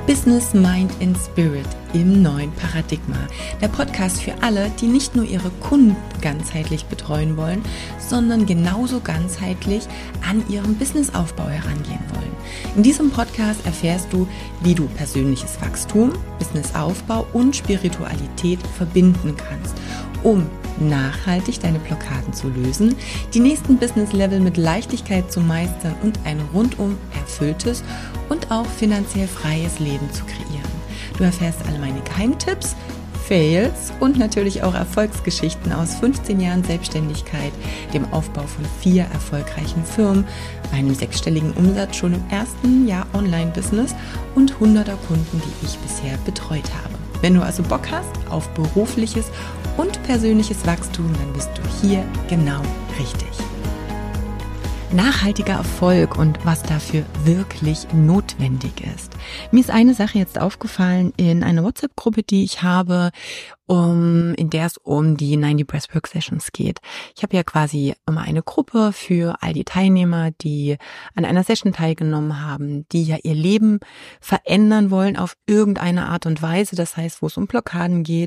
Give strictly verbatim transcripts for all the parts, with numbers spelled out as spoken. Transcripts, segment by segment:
Business, Mind and Spirit im neuen Paradigma. Der Podcast für alle, die nicht nur ihre Kunden ganzheitlich betreuen wollen, sondern genauso ganzheitlich an ihren Businessaufbau herangehen wollen. In diesem Podcast erfährst du, wie du persönliches Wachstum, Businessaufbau und Spiritualität verbinden kannst, um nachhaltig deine Blockaden zu lösen, die nächsten Business-Level mit Leichtigkeit zu meistern und ein rundum erfülltes und auch finanziell freies Leben zu kreieren. Du erfährst alle meine Geheimtipps, Fails und natürlich auch Erfolgsgeschichten aus fünfzehn Jahren Selbstständigkeit, dem Aufbau von vier erfolgreichen Firmen, meinem sechsstelligen Umsatz schon im ersten Jahr Online-Business und hunderter Kunden, die ich bisher betreut habe. Wenn du also Bock hast auf berufliches und persönliches Wachstum, dann bist du hier genau richtig. Nachhaltiger Erfolg und was dafür wirklich notwendig ist. Mir ist eine Sache jetzt aufgefallen in einer WhatsApp-Gruppe, die ich habe, um, in der es um die neunzig Breathwork Sessions geht. Ich habe ja quasi immer eine Gruppe für all die Teilnehmer, die an einer Session teilgenommen haben, die ja ihr Leben verändern wollen auf irgendeine Art und Weise. Das heißt, wo es um Blockaden geht,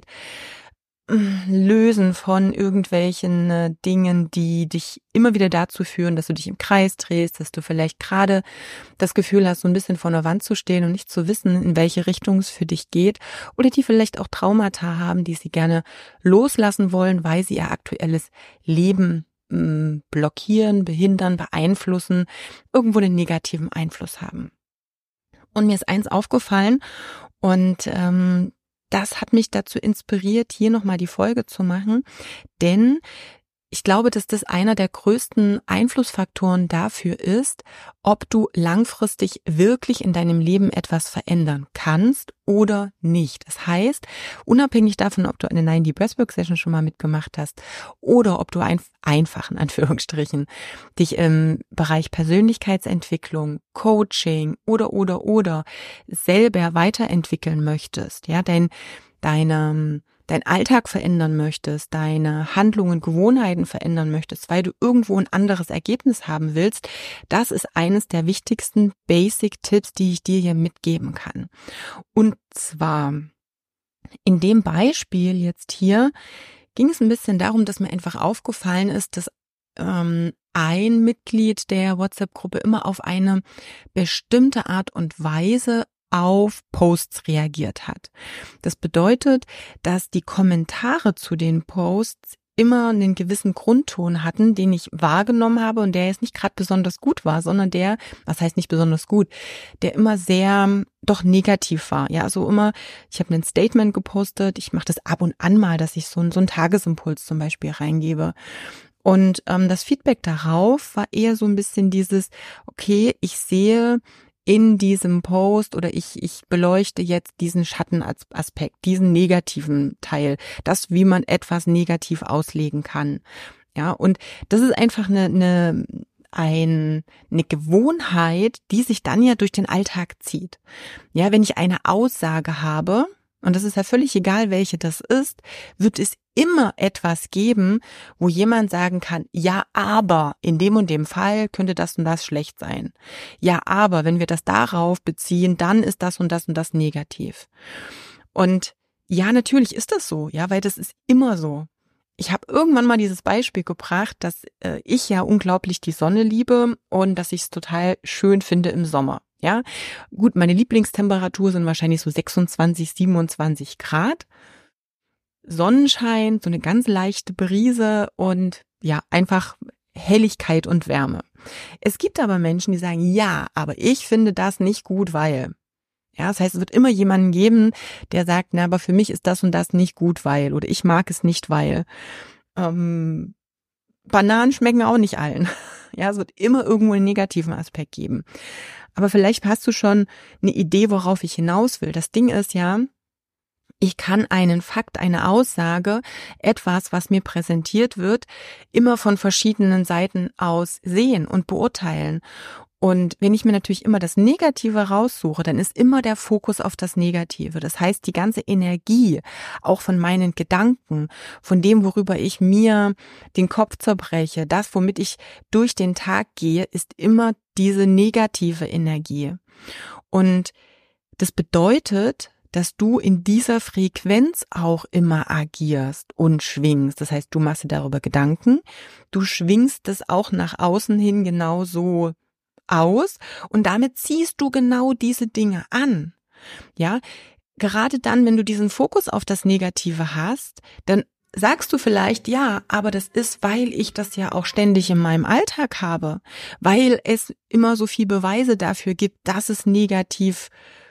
Lösen von irgendwelchen äh, Dingen, die dich immer wieder dazu führen, dass du dich im Kreis drehst, dass du vielleicht gerade das Gefühl hast, so ein bisschen vor einer Wand zu stehen und nicht zu wissen, in welche Richtung es für dich geht, oder die vielleicht auch Traumata haben, die sie gerne loslassen wollen, weil sie ihr aktuelles Leben mh, blockieren, behindern, beeinflussen, irgendwo den negativen Einfluss haben. Und mir ist eins aufgefallen und ähm, das hat mich dazu inspiriert, hier nochmal die Folge zu machen, denn ich glaube, dass das einer der größten Einflussfaktoren dafür ist, ob du langfristig wirklich in deinem Leben etwas verändern kannst oder nicht. Das heißt, unabhängig davon, ob du eine neunzig Breathwork Session schon mal mitgemacht hast oder ob du ein, einfach in Anführungsstrichen dich im Bereich Persönlichkeitsentwicklung, Coaching oder oder oder selber weiterentwickeln möchtest, ja, dein deine dein Alltag verändern möchtest, deine Handlungen, Gewohnheiten verändern möchtest, weil du irgendwo ein anderes Ergebnis haben willst, das ist eines der wichtigsten Basic-Tipps, die ich dir hier mitgeben kann. Und zwar in dem Beispiel jetzt hier ging es ein bisschen darum, dass mir einfach aufgefallen ist, dass ähm, ein Mitglied der WhatsApp-Gruppe immer auf eine bestimmte Art und Weise auf Posts reagiert hat. Das bedeutet, dass die Kommentare zu den Posts immer einen gewissen Grundton hatten, den ich wahrgenommen habe und der jetzt nicht gerade besonders gut war, sondern der, was heißt nicht besonders gut, der immer sehr doch negativ war. Ja, also immer, ich habe ein Statement gepostet, ich mache das ab und an mal, dass ich so, so einen Tagesimpuls zum Beispiel reingebe. Und ähm, das Feedback darauf war eher so ein bisschen dieses, okay, ich sehe in diesem Post oder ich ich beleuchte jetzt diesen Schattenaspekt, diesen negativen Teil, das, wie man etwas negativ auslegen kann. Ja, und das ist einfach eine eine ein, eine Gewohnheit, die sich dann ja durch den Alltag zieht. Ja, wenn ich eine Aussage habe, und das ist ja völlig egal, welche das ist, wird es immer etwas geben, wo jemand sagen kann, ja, aber in dem und dem Fall könnte das und das schlecht sein. Ja, aber wenn wir das darauf beziehen, dann ist das und das und das negativ. Und ja, natürlich ist das so, ja, weil das ist immer so. Ich habe irgendwann mal dieses Beispiel gebracht, dass äh, ich ja unglaublich die Sonne liebe und dass ich es total schön finde im Sommer. Ja, gut, meine Lieblingstemperatur sind wahrscheinlich so sechsundzwanzig, siebenundzwanzig Grad. Sonnenschein, so eine ganz leichte Brise und ja, einfach Helligkeit und Wärme. Es gibt aber Menschen, die sagen, ja, aber ich finde das nicht gut, weil. Ja, das heißt, es wird immer jemanden geben, der sagt, na, aber für mich ist das und das nicht gut, weil, oder ich mag es nicht, weil. Ähm, Bananen schmecken auch nicht allen. Ja, es wird immer irgendwo einen negativen Aspekt geben. Aber vielleicht hast du schon eine Idee, worauf ich hinaus will. Das Ding ist ja, ich kann einen Fakt, eine Aussage, etwas, was mir präsentiert wird, immer von verschiedenen Seiten aus sehen und beurteilen. Und wenn ich mir natürlich immer das Negative raussuche, dann ist immer der Fokus auf das Negative. Das heißt, die ganze Energie, auch von meinen Gedanken, von dem, worüber ich mir den Kopf zerbreche, das, womit ich durch den Tag gehe, ist immer diese negative Energie. Und Das bedeutet, dass du in dieser Frequenz auch immer agierst und schwingst. Das heißt, du machst dir darüber Gedanken, du schwingst das auch nach außen hin genauso aus und damit ziehst du genau diese Dinge an. Ja, gerade dann, wenn du diesen Fokus auf das Negative hast, dann sagst du vielleicht, ja, aber das ist, weil ich das ja auch ständig in meinem Alltag habe, weil es immer so viel Beweise dafür gibt, dass es negativ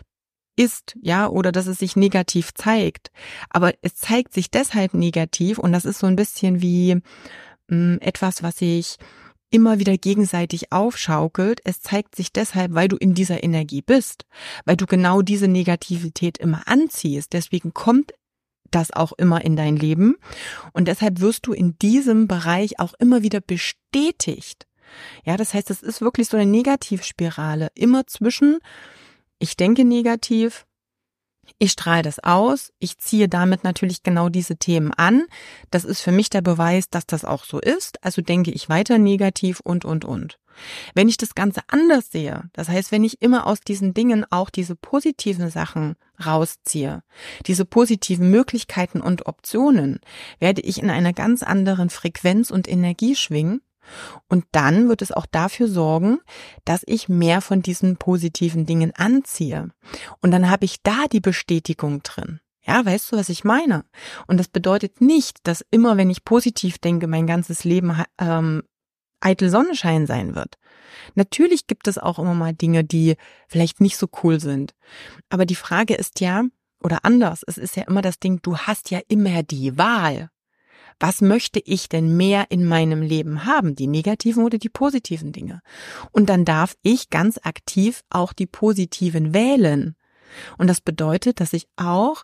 ist, ja, oder dass es sich negativ zeigt. Aber es zeigt sich deshalb negativ und das ist so ein bisschen wie mh, etwas, was sich immer wieder gegenseitig aufschaukelt. Es zeigt sich deshalb, weil du in dieser Energie bist, weil du genau diese Negativität immer anziehst. Deswegen kommt das auch immer in dein Leben und deshalb wirst du in diesem Bereich auch immer wieder bestätigt. Ja, das heißt, es ist wirklich so eine Negativspirale, immer zwischen ich denke negativ, ich strahle das aus, ich ziehe damit natürlich genau diese Themen an. Das ist für mich der Beweis, dass das auch so ist. Also denke ich weiter negativ und, und, und. Wenn ich das Ganze anders sehe, das heißt, wenn ich immer aus diesen Dingen auch diese positiven Sachen rausziehe, diese positiven Möglichkeiten und Optionen, werde ich in einer ganz anderen Frequenz und Energie schwingen. Und dann wird es auch dafür sorgen, dass ich mehr von diesen positiven Dingen anziehe. Und dann habe ich da die Bestätigung drin. Ja, weißt du, was ich meine? Und das bedeutet nicht, dass immer, wenn ich positiv denke, mein ganzes Leben ähm, eitel Sonnenschein sein wird. Natürlich gibt es auch immer mal Dinge, die vielleicht nicht so cool sind. Aber die Frage ist ja, oder anders, es ist ja immer das Ding, du hast ja immer die Wahl. Was möchte ich denn mehr in meinem Leben haben? Die negativen oder die positiven Dinge? Und dann darf ich ganz aktiv auch die positiven wählen. Und das bedeutet, dass ich auch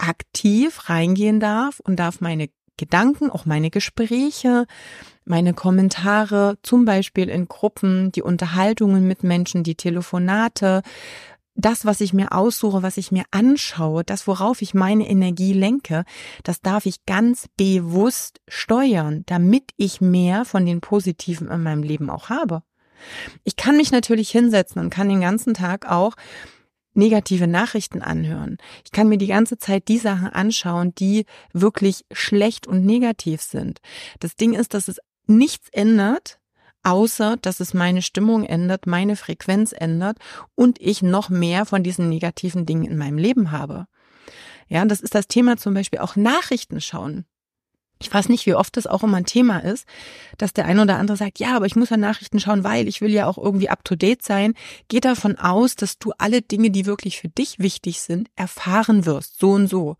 aktiv reingehen darf und darf meine Gedanken, auch meine Gespräche, meine Kommentare, zum Beispiel in Gruppen, die Unterhaltungen mit Menschen, die Telefonate, das, was ich mir aussuche, was ich mir anschaue, das, worauf ich meine Energie lenke, das darf ich ganz bewusst steuern, damit ich mehr von den Positiven in meinem Leben auch habe. Ich kann mich natürlich hinsetzen und kann den ganzen Tag auch negative Nachrichten anhören. Ich kann mir die ganze Zeit die Sachen anschauen, die wirklich schlecht und negativ sind. Das Ding ist, dass es nichts ändert, außer dass es meine Stimmung ändert, meine Frequenz ändert und ich noch mehr von diesen negativen Dingen in meinem Leben habe. Ja, das ist das Thema zum Beispiel auch Nachrichten schauen. Ich weiß nicht, wie oft das auch immer ein Thema ist, dass der eine oder andere sagt, ja, aber ich muss ja Nachrichten schauen, weil ich will ja auch irgendwie up to date sein. Geh davon aus, dass du alle Dinge, die wirklich für dich wichtig sind, erfahren wirst, so und so.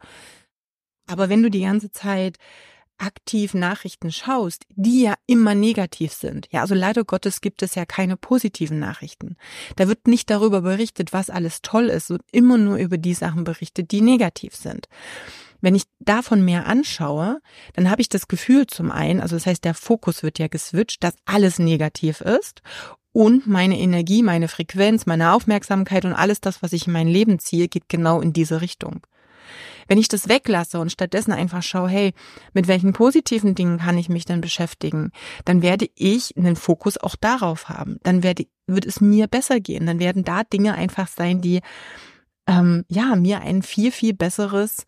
Aber wenn du die ganze Zeit aktiv Nachrichten schaust, die ja immer negativ sind. Ja, also leider Gottes gibt es ja keine positiven Nachrichten. Da wird nicht darüber berichtet, was alles toll ist und immer nur über die Sachen berichtet, die negativ sind. Wenn ich davon mehr anschaue, dann habe ich das Gefühl zum einen, also das heißt, der Fokus wird ja geswitcht, dass alles negativ ist und meine Energie, meine Frequenz, meine Aufmerksamkeit und alles das, was ich in mein Leben ziehe, geht genau in diese Richtung. Wenn ich das weglasse und stattdessen einfach schaue, hey, mit welchen positiven Dingen kann ich mich denn beschäftigen, dann werde ich einen Fokus auch darauf haben. Dann werde, wird es mir besser gehen. Dann werden da Dinge einfach sein, die ähm, ja mir ein viel, viel besseres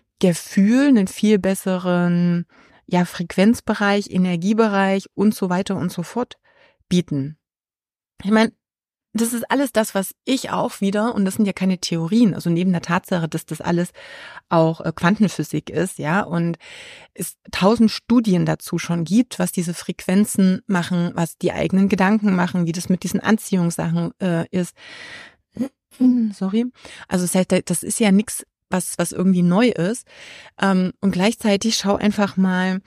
Gefühl, einen viel besseren ja Frequenzbereich, Energiebereich und so weiter und so fort bieten. Ich meine, das ist alles das, was ich auch wieder, und das sind ja keine Theorien, also neben der Tatsache, dass das alles auch Quantenphysik ist, ja, und es tausend Studien dazu schon gibt, was diese Frequenzen machen, was die eigenen Gedanken machen, wie das mit diesen Anziehungssachen äh, ist. Sorry. Also das heißt, das ist ja nichts, was was irgendwie neu ist. Ähm, und gleichzeitig schau einfach mal,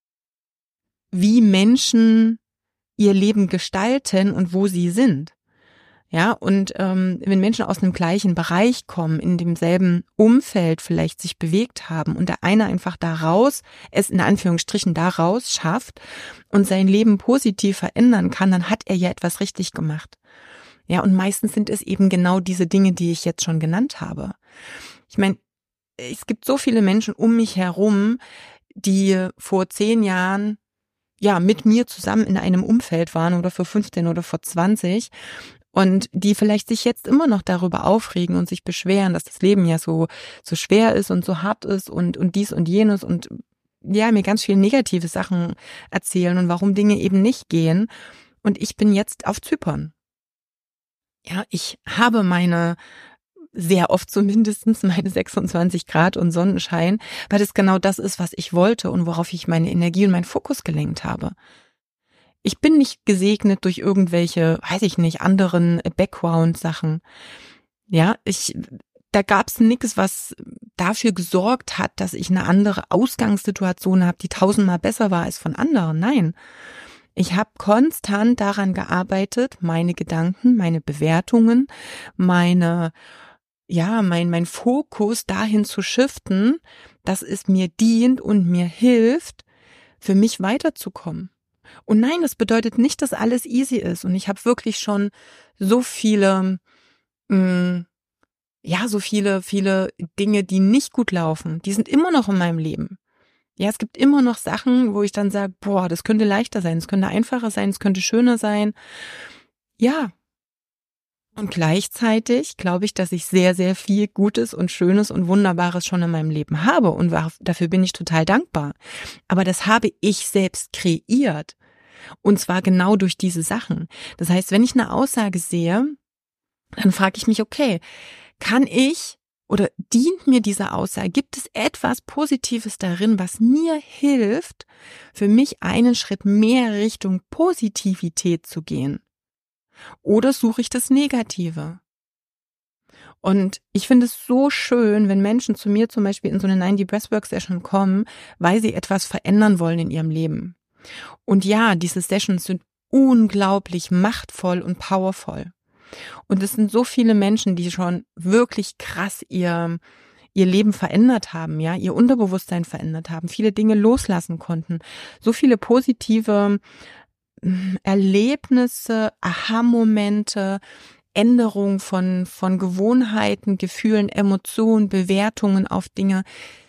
wie Menschen ihr Leben gestalten und wo sie sind. Ja, und ähm, wenn Menschen aus einem gleichen Bereich kommen, in demselben Umfeld vielleicht sich bewegt haben und der eine einfach da raus, es in Anführungsstrichen da raus schafft und sein Leben positiv verändern kann, dann hat er ja etwas richtig gemacht. Ja, und meistens sind es eben genau diese Dinge, die ich jetzt schon genannt habe. Ich meine, es gibt so viele Menschen um mich herum, die vor zehn Jahren ja mit mir zusammen in einem Umfeld waren oder vor fünfzehn oder vor zwanzig und die vielleicht sich jetzt immer noch darüber aufregen und sich beschweren, dass das Leben ja so so schwer ist und so hart ist und und dies und jenes und ja, mir ganz viele negative Sachen erzählen und warum Dinge eben nicht gehen. Und ich bin jetzt auf Zypern. Ja, ich habe meine, sehr oft zumindest meine sechsundzwanzig Grad und Sonnenschein, weil das genau das ist, was ich wollte und worauf ich meine Energie und meinen Fokus gelenkt habe. Ich bin nicht gesegnet durch irgendwelche, weiß ich nicht, anderen Background-Sachen. Ja, ich, da gab's nichts, was dafür gesorgt hat, dass ich eine andere Ausgangssituation habe, die tausendmal besser war als von anderen. Nein. Ich habe konstant daran gearbeitet, meine Gedanken, meine Bewertungen, meine, ja, mein, mein Fokus dahin zu shiften, dass es mir dient und mir hilft, für mich weiterzukommen. Und nein, das bedeutet nicht, dass alles easy ist. Und ich habe wirklich schon so viele, mh, ja, so viele, viele Dinge, die nicht gut laufen. Die sind immer noch in meinem Leben. Ja, es gibt immer noch Sachen, wo ich dann sage, boah, das könnte leichter sein, es könnte einfacher sein, es könnte schöner sein. Ja. Und gleichzeitig glaube ich, dass ich sehr, sehr viel Gutes und Schönes und Wunderbares schon in meinem Leben habe. Und dafür bin ich total dankbar. Aber das habe ich selbst kreiert. Und zwar genau durch diese Sachen. Das heißt, wenn ich eine Aussage sehe, dann frage ich mich, okay, kann ich oder dient mir diese Aussage? Gibt es etwas Positives darin, was mir hilft, für mich einen Schritt mehr Richtung Positivität zu gehen? Oder suche ich das Negative? Und ich finde es so schön, wenn Menschen zu mir zum Beispiel in so eine neunzig Breathwork Session kommen, weil sie etwas verändern wollen in ihrem Leben. Und ja, diese Sessions sind unglaublich machtvoll und powerful. Und es sind so viele Menschen, die schon wirklich krass ihr, ihr Leben verändert haben, ja, ihr Unterbewusstsein verändert haben, viele Dinge loslassen konnten, so viele positive Erlebnisse, Aha-Momente, Änderung von, von Gewohnheiten, Gefühlen, Emotionen, Bewertungen auf Dinge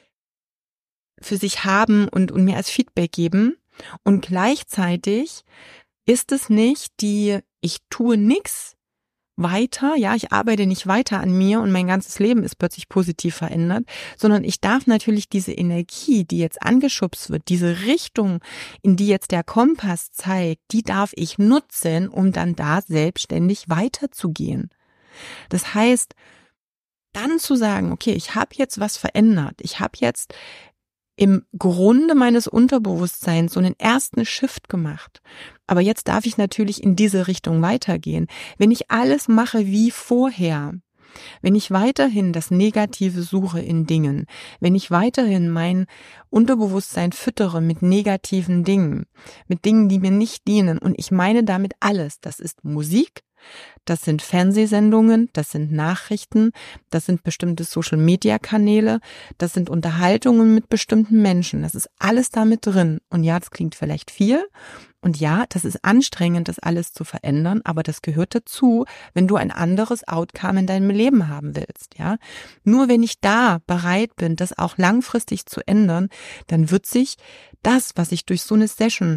für sich haben und, und mir als Feedback geben. Und gleichzeitig ist es nicht die, ich tue nichts weiter, ja, ich arbeite nicht weiter an mir und mein ganzes Leben ist plötzlich positiv verändert, sondern ich darf natürlich diese Energie, die jetzt angeschubst wird, diese Richtung, in die jetzt der Kompass zeigt, die darf ich nutzen, um dann da selbstständig weiterzugehen. Das heißt, dann zu sagen, okay, ich habe jetzt was verändert, ich habe jetzt im Grunde meines Unterbewusstseins so einen ersten Shift gemacht. Aber jetzt darf ich natürlich in diese Richtung weitergehen. Wenn ich alles mache wie vorher, wenn ich weiterhin das Negative suche in Dingen, wenn ich weiterhin mein Unterbewusstsein füttere mit negativen Dingen, mit Dingen, die mir nicht dienen, und ich meine damit alles, das ist Musik, das sind Fernsehsendungen, das sind Nachrichten, das sind bestimmte Social-Media-Kanäle, das sind Unterhaltungen mit bestimmten Menschen, das ist alles damit drin. Und ja, das klingt vielleicht viel und ja, das ist anstrengend, das alles zu verändern, aber das gehört dazu, wenn du ein anderes Outcome in deinem Leben haben willst, ja. Nur wenn ich da bereit bin, das auch langfristig zu ändern, dann wird sich das, was ich durch so eine Session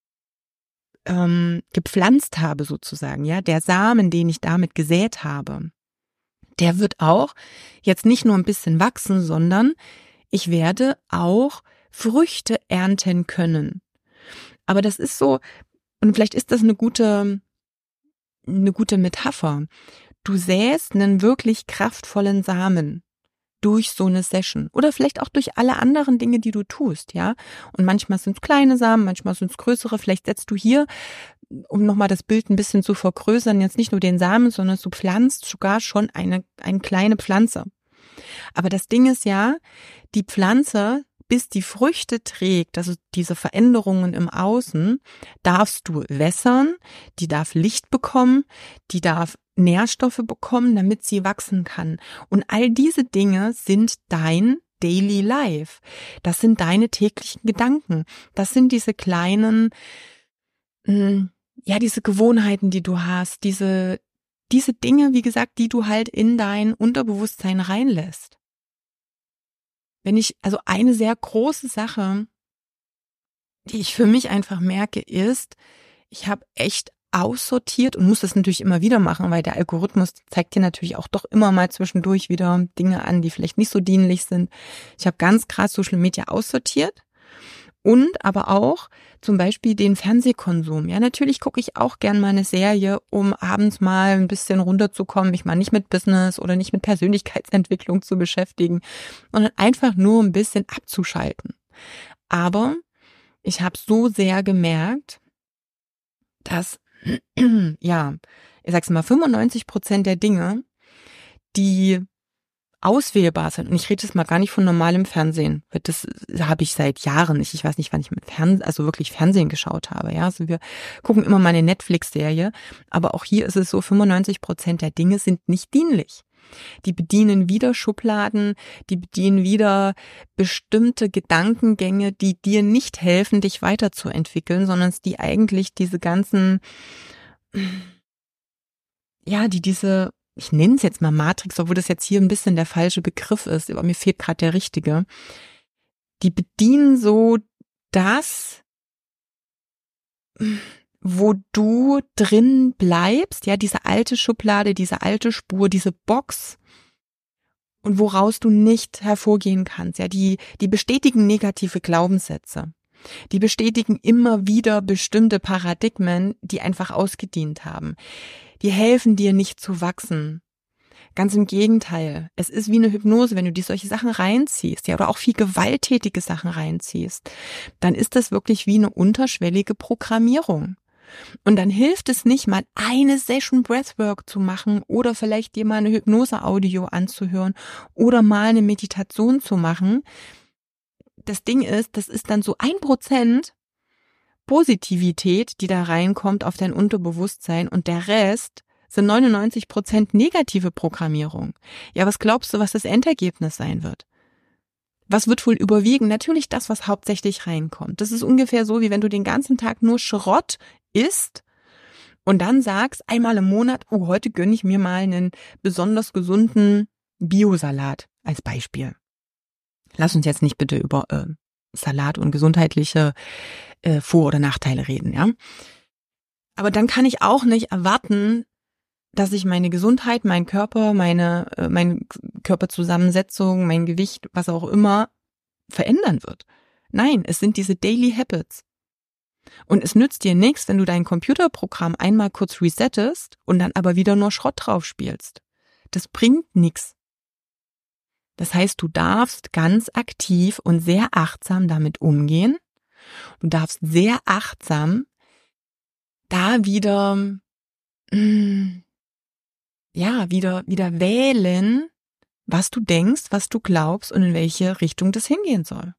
ähm, gepflanzt habe sozusagen, ja, der Samen, den ich damit gesät habe, der wird auch jetzt nicht nur ein bisschen wachsen, sondern ich werde auch Früchte ernten können. Aber das ist so, und vielleicht ist das eine gute, eine gute Metapher. Du säst einen wirklich kraftvollen Samen durch so eine Session oder vielleicht auch durch alle anderen Dinge, die du tust, ja. Und manchmal sind es kleine Samen, manchmal sind es größere. Vielleicht setzt du hier, um nochmal das Bild ein bisschen zu vergrößern, jetzt nicht nur den Samen, sondern du pflanzt sogar schon eine, eine kleine Pflanze. Aber das Ding ist ja, die Pflanze, bis die Früchte trägt, also diese Veränderungen im Außen, darfst du wässern, die darf Licht bekommen, die darf Nährstoffe bekommen, damit sie wachsen kann. Und all diese Dinge sind dein Daily Life. Das sind deine täglichen Gedanken. Das sind diese kleinen, ja, diese Gewohnheiten, die du hast, diese, diese Dinge, wie gesagt, die du halt in dein Unterbewusstsein reinlässt. Wenn ich, also eine sehr große Sache, die ich für mich einfach merke, ist, ich habe echt aussortiert und muss das natürlich immer wieder machen, weil der Algorithmus zeigt dir natürlich auch doch immer mal zwischendurch wieder Dinge an, die vielleicht nicht so dienlich sind. Ich habe ganz krass Social Media aussortiert und aber auch zum Beispiel den Fernsehkonsum. Ja, natürlich gucke ich auch gern mal eine Serie, um abends mal ein bisschen runterzukommen, mich mal nicht mit Business oder nicht mit Persönlichkeitsentwicklung zu beschäftigen, sondern einfach nur ein bisschen abzuschalten. Aber ich habe so sehr gemerkt, dass ja, ich sag's mal, fünfundneunzig Prozent der Dinge, die auswählbar sind, und ich rede jetzt mal gar nicht von normalem Fernsehen, weil das habe ich seit Jahren nicht, ich weiß nicht, wann ich mit Fernsehen, also wirklich Fernsehen geschaut habe, ja, also wir gucken immer mal eine Netflix-Serie, aber auch hier ist es so, fünfundneunzig Prozent der Dinge sind nicht dienlich. Die bedienen wieder Schubladen, die bedienen wieder bestimmte Gedankengänge, die dir nicht helfen, dich weiterzuentwickeln, sondern die eigentlich diese ganzen, ja, die diese, ich nenne es jetzt mal Matrix, obwohl das jetzt hier ein bisschen der falsche Begriff ist, aber mir fehlt gerade der richtige. Die bedienen so das, wo du drin bleibst, ja, diese alte Schublade, diese alte Spur, diese Box, und woraus du nicht hervorgehen kannst, ja, die, die bestätigen negative Glaubenssätze. Die bestätigen immer wieder bestimmte Paradigmen, die einfach ausgedient haben. Die helfen dir nicht zu wachsen. Ganz im Gegenteil. Es ist wie eine Hypnose, wenn du dir solche Sachen reinziehst, ja, oder auch viel gewalttätige Sachen reinziehst, dann ist das wirklich wie eine unterschwellige Programmierung. Und dann hilft es nicht, mal eine Session Breathwork zu machen oder vielleicht dir mal eine Hypnose-Audio anzuhören oder mal eine Meditation zu machen. Das Ding ist, das ist dann so ein Prozent Positivität, die da reinkommt auf dein Unterbewusstsein, und der Rest sind neunundneunzig Prozent negative Programmierung. Ja, was glaubst du, was das Endergebnis sein wird? Was wird wohl überwiegen? Natürlich das, was hauptsächlich reinkommt. Das ist ungefähr so, wie wenn du den ganzen Tag nur Schrott isst und dann sagst, einmal im Monat, oh, heute gönne ich mir mal einen besonders gesunden Biosalat als Beispiel. Lass uns jetzt nicht bitte über äh, Salat und gesundheitliche äh, Vor- oder Nachteile reden, ja. Aber dann kann ich auch nicht erwarten, dass ich meine Gesundheit, meinen Körper, meine, äh, meine Körperzusammensetzung, mein Gewicht, was auch immer, verändern wird. Nein, es sind diese Daily Habits. Und es nützt dir nichts, wenn du dein Computerprogramm einmal kurz resettest und dann aber wieder nur Schrott drauf spielst. Das bringt nichts. Das heißt, du darfst ganz aktiv und sehr achtsam damit umgehen. Du darfst sehr achtsam da wieder, mh, ja, wieder, wieder wählen, was du denkst, was du glaubst und in welche Richtung das hingehen soll.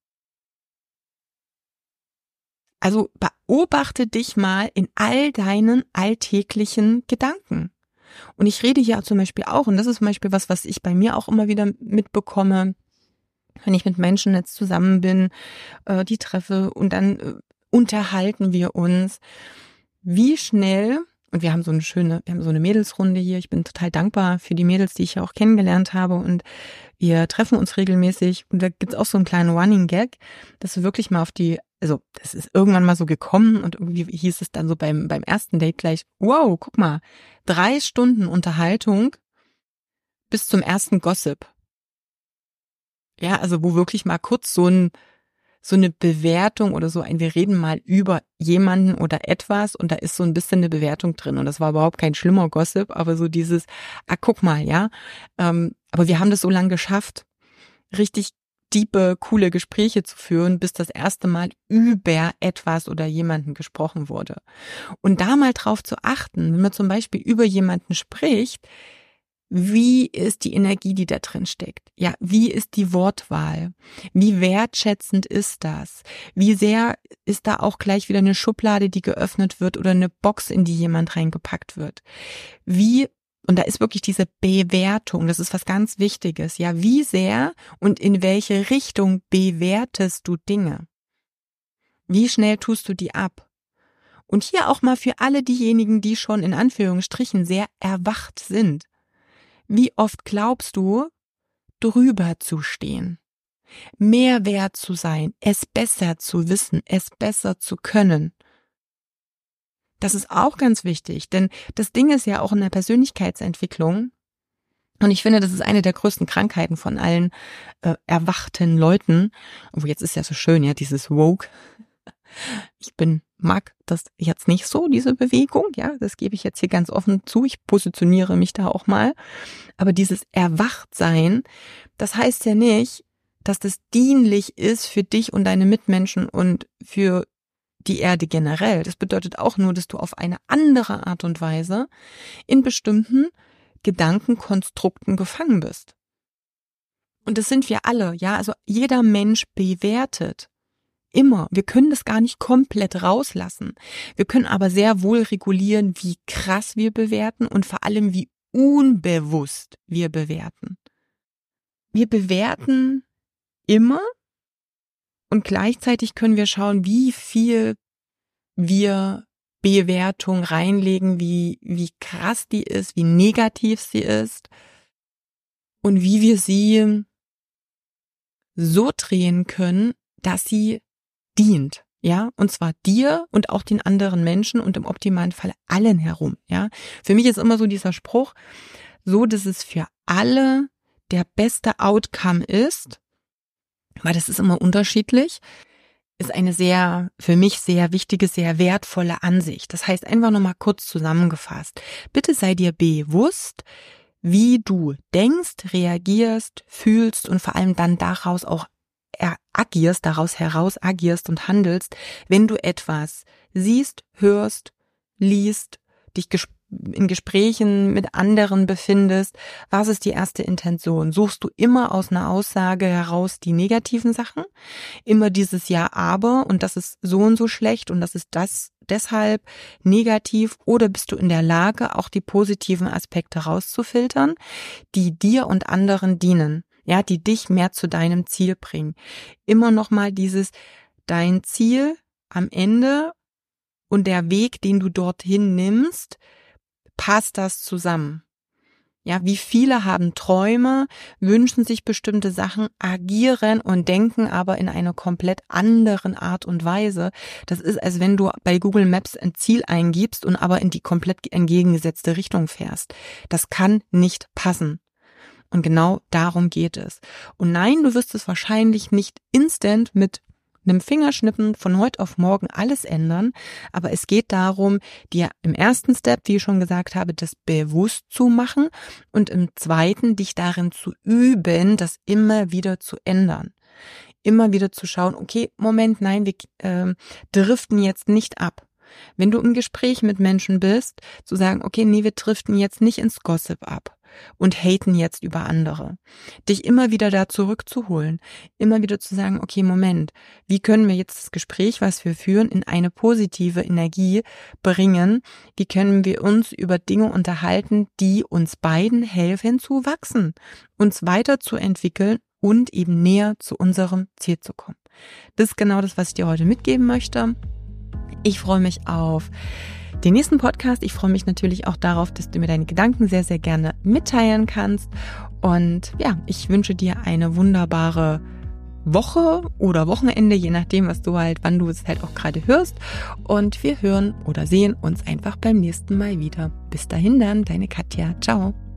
Also beobachte dich mal in all deinen alltäglichen Gedanken. Und ich rede hier zum Beispiel auch, und das ist zum Beispiel was, was ich bei mir auch immer wieder mitbekomme, wenn ich mit Menschen jetzt zusammen bin, äh, die treffe, und dann äh, unterhalten wir uns, wie schnell, und wir haben so eine schöne, wir haben so eine Mädelsrunde hier, ich bin total dankbar für die Mädels, die ich ja auch kennengelernt habe, und wir treffen uns regelmäßig, und da gibt's auch so einen kleinen Running Gag, dass wir wirklich mal auf die, also das ist irgendwann mal so gekommen, und irgendwie hieß es dann so beim beim ersten Date gleich, wow, guck mal, drei Stunden Unterhaltung bis zum ersten Gossip. Ja, also wo wirklich mal kurz so ein so eine Bewertung oder so ein, wir reden mal über jemanden oder etwas, und da ist so ein bisschen eine Bewertung drin, und das war überhaupt kein schlimmer Gossip, aber so dieses, ah, guck mal, ja, ähm, aber wir haben das so lange geschafft, richtig diepe, coole Gespräche zu führen, bis das erste Mal über etwas oder jemanden gesprochen wurde. Und da mal drauf zu achten, wenn man zum Beispiel über jemanden spricht, wie ist die Energie, die da drin steckt? Ja, wie ist die Wortwahl? Wie wertschätzend ist das? Wie sehr ist da auch gleich wieder eine Schublade, die geöffnet wird, oder eine Box, in die jemand reingepackt wird? Wie, und da ist wirklich diese Bewertung, das ist was ganz Wichtiges. Ja, wie sehr und in welche Richtung bewertest du Dinge? Wie schnell tust du die ab? Und hier auch mal für alle diejenigen, die schon in Anführungsstrichen sehr erwacht sind. Wie oft glaubst du, drüber zu stehen, mehr wert zu sein, es besser zu wissen, es besser zu können? Das ist auch ganz wichtig, denn das Ding ist ja auch in der Persönlichkeitsentwicklung, und ich finde, das ist eine der größten Krankheiten von allen äh, erwachten Leuten. Oh, jetzt ist ja so schön, ja, dieses Woke. Ich bin, mag das jetzt nicht so, diese Bewegung, ja, das gebe ich jetzt hier ganz offen zu. Ich positioniere mich da auch mal. Aber dieses Erwachtsein, das heißt ja nicht, dass das dienlich ist für dich und deine Mitmenschen und für die Erde generell. Das bedeutet auch nur, dass du auf eine andere Art und Weise in bestimmten Gedankenkonstrukten gefangen bist. Und das sind wir alle, ja, also jeder Mensch bewertet. Immer. Wir können das gar nicht komplett rauslassen. Wir können aber sehr wohl regulieren, wie krass wir bewerten und vor allem, wie unbewusst wir bewerten. Wir bewerten immer und gleichzeitig können wir schauen, wie viel wir Bewertung reinlegen, wie, wie krass die ist, wie negativ sie ist und wie wir sie so drehen können, dass sie dient, ja, und zwar dir und auch den anderen Menschen und im optimalen Fall allen herum, ja. Für mich ist immer so dieser Spruch, so dass es für alle der beste Outcome ist, weil das ist immer unterschiedlich, ist eine sehr, für mich sehr wichtige, sehr wertvolle Ansicht. Das heißt, einfach nochmal kurz zusammengefasst. Bitte sei dir bewusst, wie du denkst, reagierst, fühlst und vor allem dann daraus auch agierst, daraus heraus agierst und handelst, wenn du etwas siehst, hörst, liest, dich in Gesprächen mit anderen befindest. Was ist die erste Intention? Suchst du immer aus einer Aussage heraus die negativen Sachen? Immer dieses Ja, aber und das ist so und so schlecht und das ist das deshalb negativ, oder bist du in der Lage, auch die positiven Aspekte rauszufiltern, die dir und anderen dienen? Ja, die dich mehr zu deinem Ziel bringen. Immer nochmal dieses, dein Ziel am Ende und der Weg, den du dorthin nimmst, passt das zusammen? Ja, wie viele haben Träume, wünschen sich bestimmte Sachen, agieren und denken aber in einer komplett anderen Art und Weise. Das ist, als wenn du bei Google Maps ein Ziel eingibst und aber in die komplett entgegengesetzte Richtung fährst. Das kann nicht passen. Und genau darum geht es. Und nein, du wirst es wahrscheinlich nicht instant mit einem Fingerschnippen von heute auf morgen alles ändern, aber es geht darum, dir im ersten Step, wie ich schon gesagt habe, das bewusst zu machen und im zweiten dich darin zu üben, das immer wieder zu ändern. Immer wieder zu schauen, okay, Moment, nein, wir äh, driften jetzt nicht ab. Wenn du im Gespräch mit Menschen bist, zu sagen, okay, nee, wir driften jetzt nicht ins Gossip ab und haten jetzt über andere. Dich immer wieder da zurückzuholen, immer wieder zu sagen, okay, Moment, wie können wir jetzt das Gespräch, was wir führen, in eine positive Energie bringen? Wie können wir uns über Dinge unterhalten, die uns beiden helfen zu wachsen, uns weiterzuentwickeln und eben näher zu unserem Ziel zu kommen? Das ist genau das, was ich dir heute mitgeben möchte. Ich freue mich auf den nächsten Podcast. Ich freue mich natürlich auch darauf, dass du mir deine Gedanken sehr, sehr gerne mitteilen kannst. Und ja, ich wünsche dir eine wunderbare Woche oder Wochenende, je nachdem, was du halt, wann du es halt auch gerade hörst. Und wir hören oder sehen uns einfach beim nächsten Mal wieder. Bis dahin dann, deine Katja. Ciao.